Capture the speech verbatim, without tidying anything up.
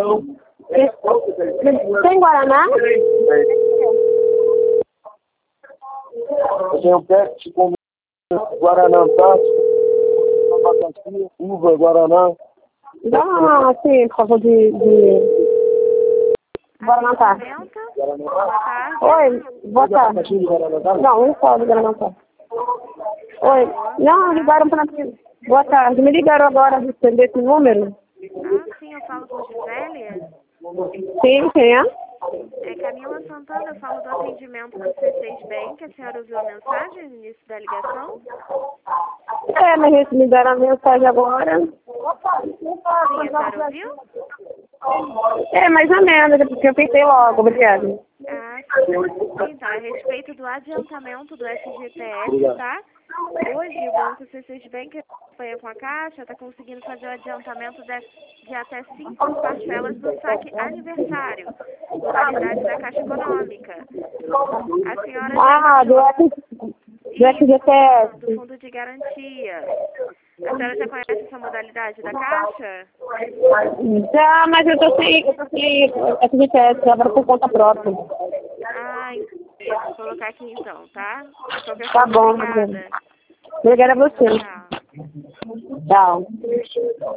Tem Guaraná? Eu tenho pet com Guaraná Antártico, abacaxi, uva, Guaraná. Dá uma, assim, por favor, de... de... Guaraná Antártico. Oi, boa tarde. Não, um só de Guaraná Antártico. Oi, não, ligaram para mim. Boa tarde, me ligaram agora desse número. Ah, sim, eu falo com Gisélia. Sim, quem é? É Camila Santana, eu falo do atendimento do C seis Bank. A senhora ouviu a mensagem no início da ligação? É, mas me deram a mensagem agora. Sim, a senhora ouviu? É, mais ou menos, porque eu pensei logo, obrigada. Ah, sim. Então, a respeito do adiantamento do F G T S, tá? Hoje o Banco C seis Bank acompanha com a Caixa, está conseguindo fazer o adiantamento de, de até cinco parcelas do saque aniversário, modalidade da Caixa Econômica. A senhora Ah, do, F... do F G T S. do Fundo de Garantia. A senhora já conhece essa modalidade da Caixa? Já, mas eu tô sem, eu tô sem F G T S, agora por conta própria. Ah, entendi. Vou colocar aqui então, tá? Qualquer Tá coisa, bom, obrigada. obrigada a você. Tchau. Tchau.